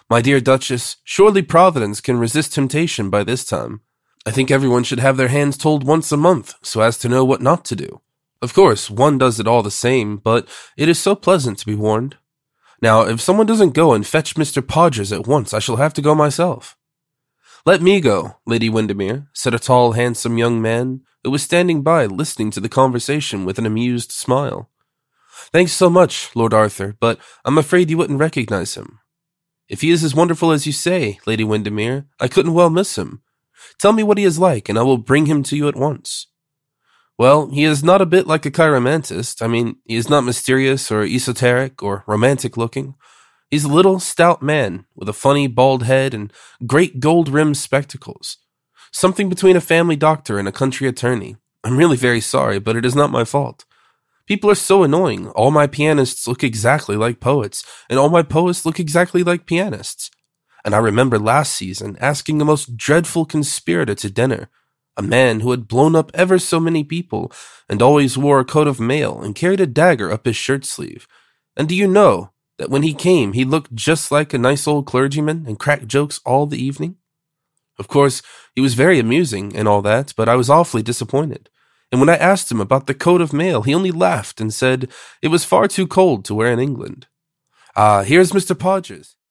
My dear Duchess, surely Providence can resist temptation by this time. I think everyone should have their hands told once a month, so as to know what not to do. Of course, one does it all the same, but it is so pleasant to be warned. Now, if someone doesn't go and fetch Mr. Podgers at once, I shall have to go myself." "Let me go, Lady Windermere," said a tall, handsome young man, who was standing by listening to the conversation with an amused smile. "Thanks so much, Lord Arthur, but I'm afraid you wouldn't recognize him." "If he is as wonderful as you say, Lady Windermere, I couldn't well miss him. Tell me what he is like, and I will bring him to you at once." "Well, he is not a bit like a chiromantist. I mean, he is not mysterious or esoteric or romantic-looking. He's a little, stout man with a funny, bald head and great gold-rimmed spectacles. Something between a family doctor and a country attorney. I'm really very sorry, but it is not my fault. People are so annoying. All my pianists look exactly like poets, and all my poets look exactly like pianists. And I remember last season asking a most dreadful conspirator to dinner, a man who had blown up ever so many people, and always wore a coat of mail and carried a dagger up his shirt sleeve. And do you know that when he came, he looked just like a nice old clergyman and cracked jokes all the evening? Of course, he was very amusing and all that, but I was awfully disappointed. And when I asked him about the coat of mail, he only laughed and said it was far too cold to wear in England. Ah, here's Mr. Podgers."